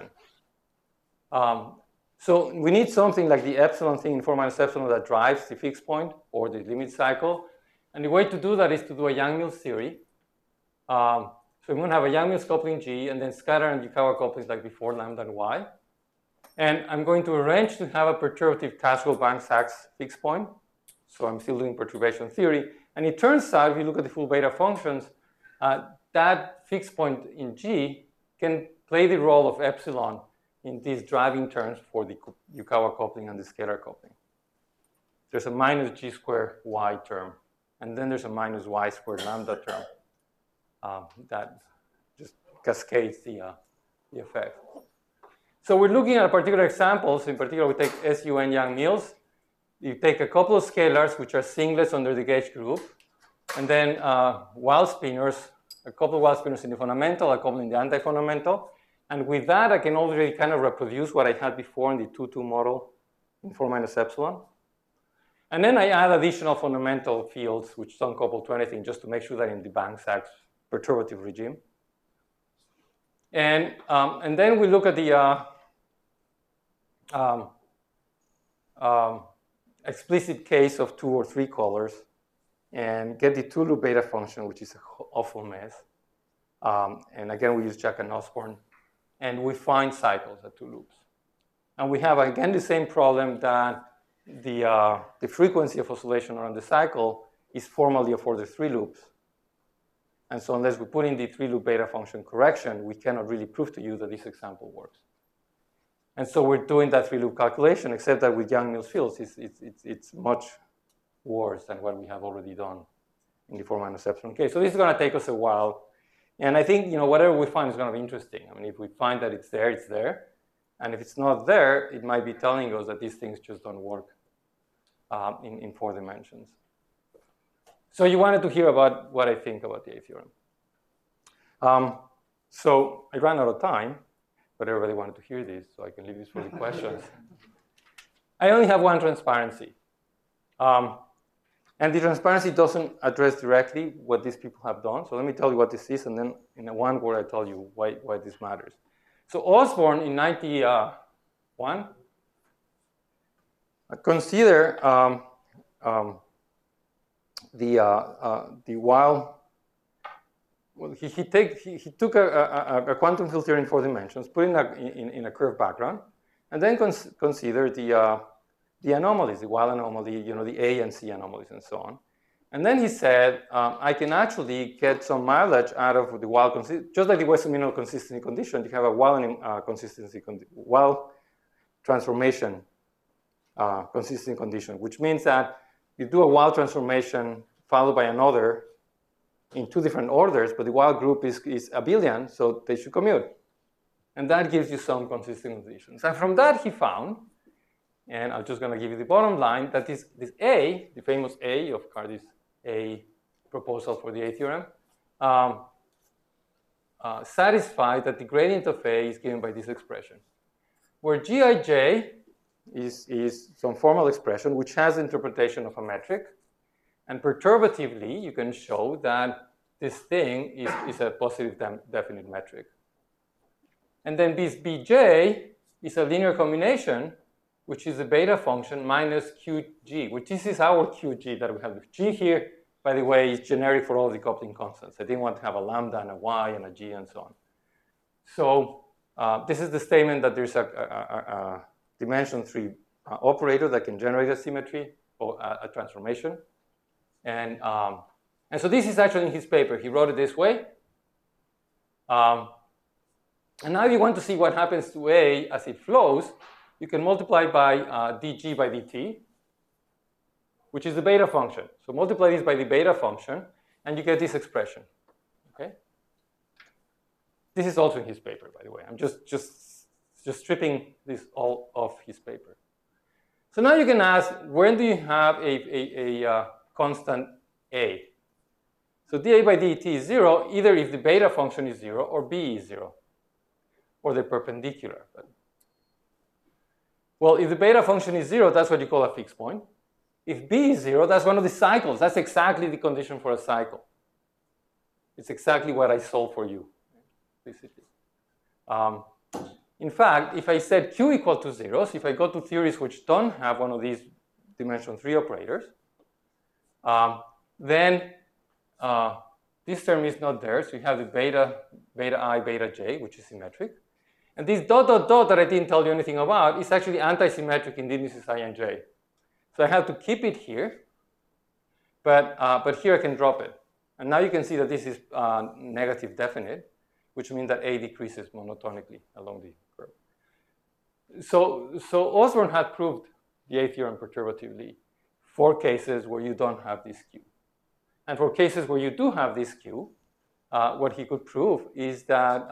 So we need something like the epsilon thing in 4 minus epsilon that drives the fixed point or the limit cycle. And the way to do that is to do a Yang-Mills theory. So I'm going to have a Yang-Mills coupling G and then scatter and Yukawa couplings like before, lambda and Y. And I'm going to arrange to have a perturbative Caswell-Banks-Sachs fixed point. So I'm still doing perturbation theory. And it turns out, if you look at the full beta functions, that fixed point in G can play the role of epsilon in these driving terms for the Yukawa coupling and the scalar coupling. There's a minus G squared Y term, and then there's a minus Y squared lambda term that just cascades the effect. So we're looking at particular examples. In particular, we take SUN Yang-Mills. You take a couple of scalars, which are singlets under the gauge group, and then Wild spinors, a couple of Wild spinors in the fundamental, a couple in the anti-fundamental. And with that, I can already kind of reproduce what I had before in the 2-2 model in 4 minus epsilon. And then I add additional fundamental fields, which don't couple to anything, just to make sure that in the Banks-Sachs perturbative regime. And then we look at the explicit case of 2 or 3 colors and get the 2-loop beta function, which is an awful mess. And again, we use Jack and Osborne. And we find cycles at 2 loops. And we have, again, the same problem that the frequency of oscillation around the cycle is formally for the 3 loops. And so unless we put in the 3-loop beta function correction, we cannot really prove to you that this example works. And so we're doing that 3-loop calculation, except that with Yang-Mills fields, it's much worse than what we have already done in the 4 minus epsilon case. So this is going to take us a while. And I think, whatever we find is going to be interesting. I mean, if we find that it's there, it's there. And if it's not there, it might be telling us that these things just don't work in 4 dimensions. So you wanted to hear about what I think about the A theorem. So I ran out of time, but everybody wanted to hear this, so I can leave this for the questions. I only have one transparency. And the transparency doesn't address directly what these people have done. So let me tell you what this is, and then in one word, I tell you why this matters. So Osborne in 91 consider the wild. Well, he took a quantum field theory in 4 dimensions, put it in a curved background, and then consider the anomalies, the wild anomaly, the A and C anomalies, and so on. And then he said, I can actually get some mileage out of the wild, just like the Wessel-Minimal consistency condition. You have a wild transformation consistency condition, which means that you do a wild transformation followed by another in 2 different orders, but the wild group is abelian, so they should commute. And that gives you some consistent conditions. And from that, he found, and I'm just going to give you the bottom line, that this A, the famous A of Cardy's A proposal for the A theorem, satisfy that the gradient of A is given by this expression, where Gij is some formal expression which has interpretation of a metric, and perturbatively you can show that this thing is a positive definite metric. And then this Bj is a linear combination, which is a beta function minus Qg, which this is our Qg that we have. G here, by the way, is generic for all the coupling constants. I didn't want to have a lambda and a y and a g and so on. So this is the statement that there's a dimension 3 operator that can generate a symmetry or a transformation. And so this is actually in his paper. He wrote it this way. And now if you want to see what happens to A as it flows, you can multiply by dg by dt, which is the beta function. So multiply this by the beta function, and you get this expression. Okay? This is also in his paper, by the way. I'm just stripping this all off his paper. So now you can ask, when do you have a constant A? So dA by dt is 0, either if the beta function is 0 or B is 0, or they're perpendicular. Well, if the beta function is 0, that's what you call a fixed point. If B is 0, that's one of the cycles. That's exactly the condition for a cycle. It's exactly what I solved for you, basically. In fact, if I set Q equal to 0, so if I go to theories which don't have one of these dimension 3 operators, then this term is not there. So you have the beta I, beta j, which is symmetric. And this dot, dot, dot that I didn't tell you anything about is actually anti-symmetric in the indices I and j. So I have to keep it here, but here I can drop it. And now you can see that this is negative definite, which means that A decreases monotonically along the curve. So Osborn had proved the A theorem perturbatively for cases where you don't have this Q. And for cases where you do have this Q, what he could prove is that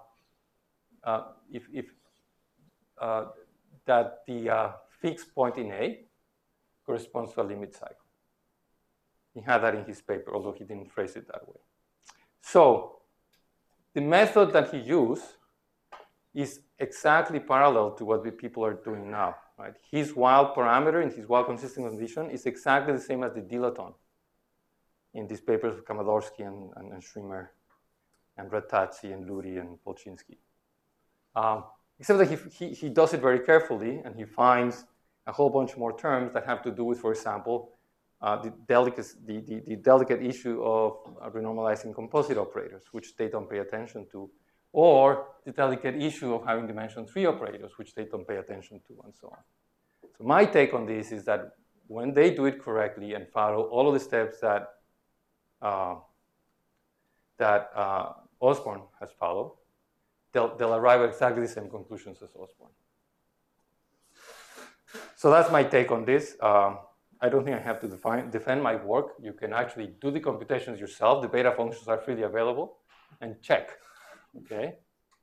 that the fixed point in A corresponds to a limit cycle. He had that in his paper, although he didn't phrase it that way. So the method that he used is exactly parallel to what the people are doing now. Right? His wild parameter in his wild consistent condition is exactly the same as the dilaton in these papers of Kamadorsky and Schwimmer and Rattazzi and Luri and Polchinski. Except that he does it very carefully, and he finds a whole bunch more terms that have to do with, for example, the delicate issue of renormalizing composite operators, which they don't pay attention to, or the delicate issue of having dimension 3 operators, which they don't pay attention to, and so on. So my take on this is that when they do it correctly and follow all of the steps that Osborn has followed, they'll arrive at exactly the same conclusions as Osborn. So that's my take on this. I don't think I have to defend my work. You can actually do the computations yourself. The beta functions are freely available, and check. Okay.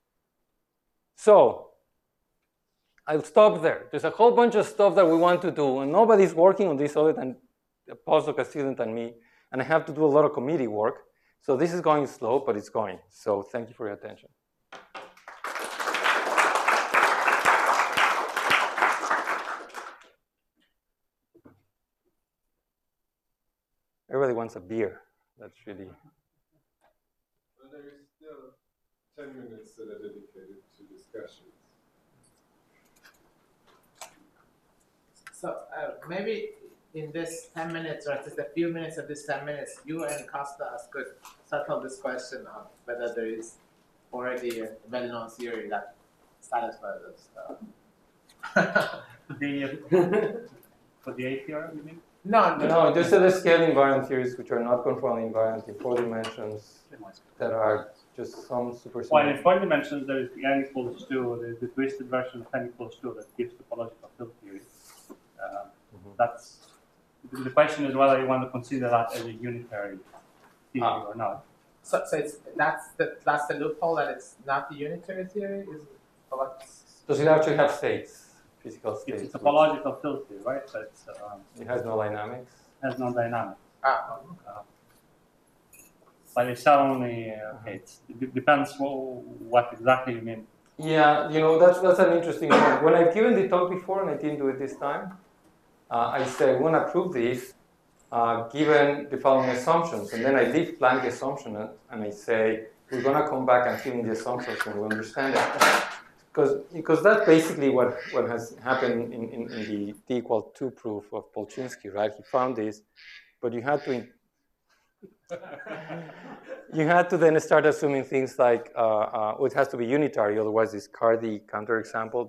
So I'll stop there. There's a whole bunch of stuff that we want to do, and nobody's working on this other than a postdoc student and me, and I have to do a lot of committee work. So this is going slow, but it's going. So thank you for your attention. Everybody wants a beer. That's really... Well, there is still 10 minutes that are dedicated to discussions. So maybe in this 10 minutes, or just a few minutes of this 10 minutes, you and Kostas could settle this question of whether there is already a well-known theory that satisfies us. For the A theorem, you mean? No, just the scale invariant theories which are not conformally invariant in 4 dimensions that are just some super. Well, in 4 dimensions, there is the n equals 2, the twisted version of n equals 2 that gives topological field theory. That's the question is whether you want to consider that as a unitary theory or not. So it's, that's the loophole, that it's not the unitary theory? Does it actually have states? Physical states. It's a topological field theory, right? So it has no dynamics. Has no dynamics. But it's only, okay, it depends what exactly you mean. Yeah, you know, that's an interesting point. When I've given the talk before, and I didn't do it this time, I say, we want to prove this given the following assumptions. And then I leave blank assumption, and I say, we're going to come back and fill in the assumptions when we understand it. Because that's basically what has happened in the t equal 2 proof of Polchinski, right? He found this, but you had to you had to then start assuming things like, well, it has to be unitary, otherwise discard the counterexample,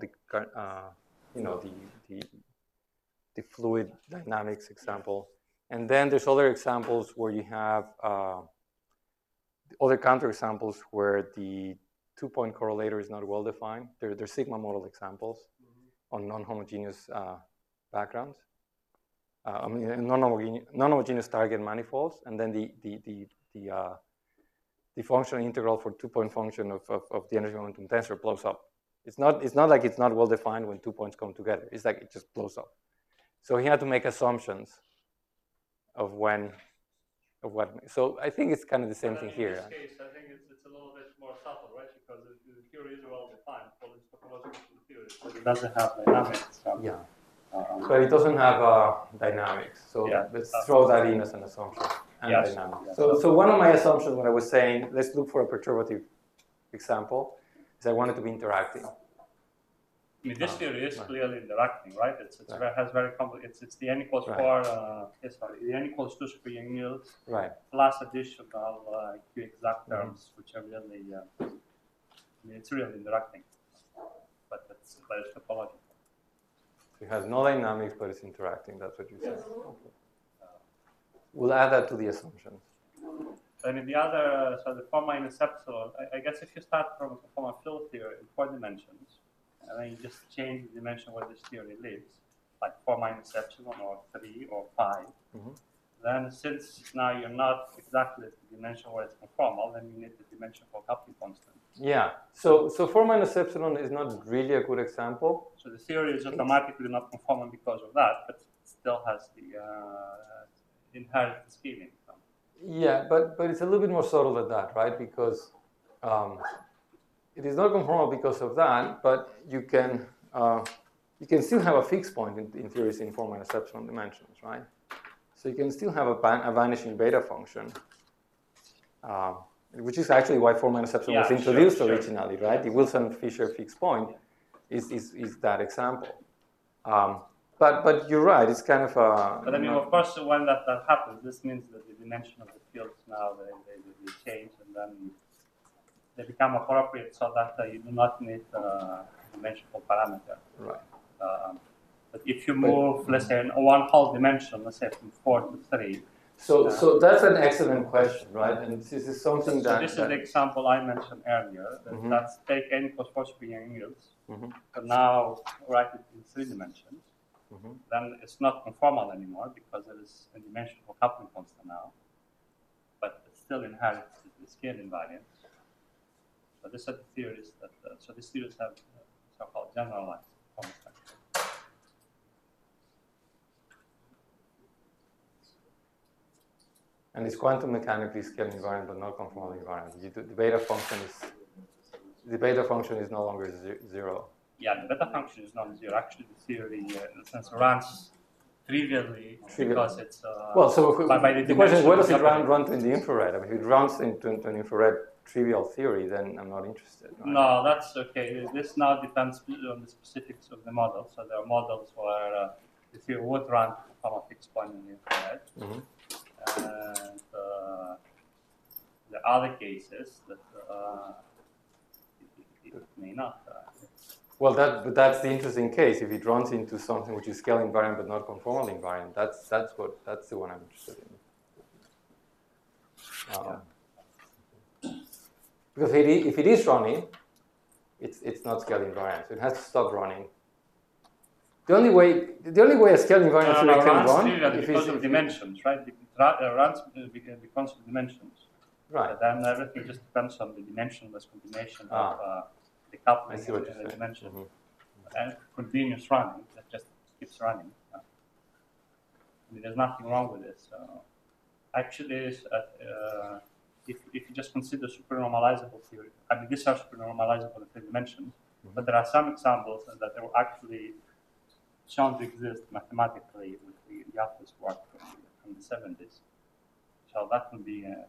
the fluid dynamics example. And then there's other examples where you have other counterexamples where the two-point correlator is not well defined. They're sigma model examples on non-homogeneous backgrounds. I mean, non-homogeneous target manifolds, and then the functional integral for two-point function of the energy momentum tensor blows up. It's not like it's not well defined when 2 points come together. It's like it just blows up. So he had to make assumptions of what. So I think it's kind of the same thing here. In this case, I think it's a little bit more subtle, right? Because the theory is well defined. Well, it's topological theory, so it doesn't have dynamics. Yeah. But it doesn't have dynamics. So yeah, let's throw that in as an assumption. And yes. dynamics. So one of my assumptions when I was saying, let's look for a perturbative example, is I want it to be interacting. I mean, this theory is clearly interacting, right? Right. Has very complex. It's the n equals Right. 4. The n equals 2 super young yields. Right. Plus additional Q exact terms, which are really. I mean, it's really interacting, but it's topological. It has no dynamics, but it's interacting. That's what you said. Okay. We'll add that to the assumptions. I mean, the other, so the 4 minus epsilon, I guess if you start from a field theory in 4 dimensions, and then you just change the dimension where this theory lives, like 4 minus epsilon or 3 or 5, then since now you're not exactly at the dimension where it's conformal, then you need the dimension for coupling constant. Yeah. So 4 minus epsilon is not really a good example. So the theory is automatically not conformal because of that, but it still has the inherent scaling. Yeah, but it's a little bit more subtle than that, right? Because it is not conformal because of that, but you can still have a fixed point in theories in 4 minus epsilon dimensions, right? So you can still have a vanishing beta function, which is actually why 4 minus epsilon was introduced originally, right? Yes. The Wilson-Fisher fixed point is that example. But you're right, it's kind of a... But I mean, of course, when that happens, this means that the dimension of the fields now, they change, and then they become appropriate so that you do not need a dimensional parameter. Right. But if you move, let's say, in one whole dimension, let's say from 4 to 3. So that's an excellent question, right? And this is something so this is the example I mentioned earlier. That's take n equals 4 super young yields. So now write it in 3 dimensions. Then it's not conformal anymore because it is a dimension for coupling constant now, but it still inherits the scale invariance. So these are the theories that, so these theories have so-called generalized constant. And it's quantum mechanically scale invariant, but not conformal invariant. The beta function is no longer zero. Yeah, the beta function is not zero. Actually, the theory, in a sense, runs trivially because it's. Well, so the question is, where does it run to in the infrared? I mean, if it runs into an infrared trivial theory, then I'm not interested. Right? No, that's okay. This now depends on the specifics of the model. So there are models where the theory would run from a fixed point in the infrared. And there are other cases that it may not. Well, that's the interesting case. If it runs into something which is scale invariant but not conformal invariant, that's the one I'm interested in. Because if it is running, it's not scale invariant. So it has to stop running. The only way a scale invariant theory can run because of dimensions, right? It runs because of dimensions. Right. But then everything just depends on the dimensionless combination of the coupling and the dimension. And continuous running, that just keeps running. I mean, there's nothing wrong with this. Actually, if you just consider supernormalizable theory, I mean, these are supernormalizable in 3 dimensions, but there are some examples that are actually shown to exist mathematically with the Yapos work from the 70s. So that would be an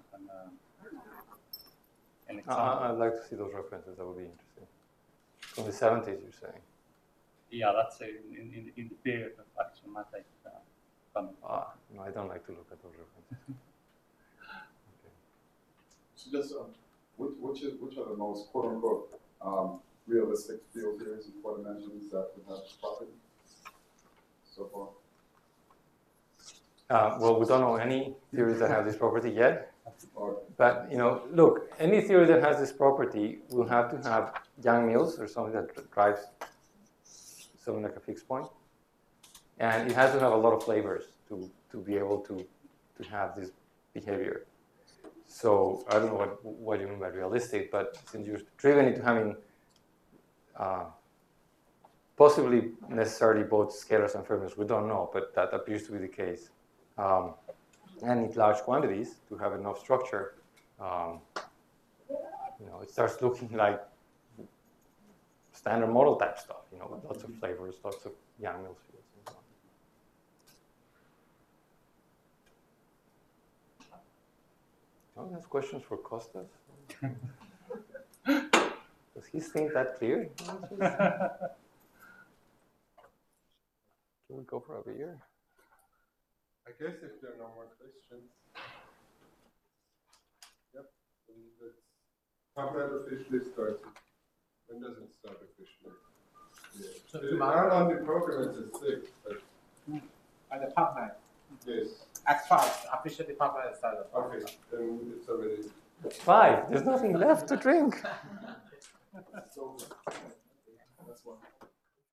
example. I'd like to see those references. That would be interesting. From the 70s, you're saying? Yeah, that's in the period of axiomatic coming. No, I don't like to look at those references. So just, which are the most quote unquote realistic field theories in 4 dimensions that would have this property so far? Well, we don't know any theories that have this property yet. Or, But, you know, look, any theory that has this property will have to have Yang-Mills or something that drives something like a fixed point. And it has to have a lot of flavors to be able to have this behavior. So I don't know what you mean by realistic, but since you're driven into having possibly necessarily both scalars and fermions, we don't know, but that appears to be the case. And in large quantities, to have enough structure, you know, it starts looking like standard model type stuff, you know, with lots of flavors, lots of Yang-Mills fields and so on. Oh, that's questions for Costas. Does he think that clear? Can we go for a beer? I guess if there are no more questions. Yep. PubMed officially started. When does it start officially? Yeah. So It's tomorrow? not on the program, it's at 6, but At the PubMed, yes. at 5, officially PubMed started. Okay, then it's already. It's 5. There's nothing left to drink. It's over.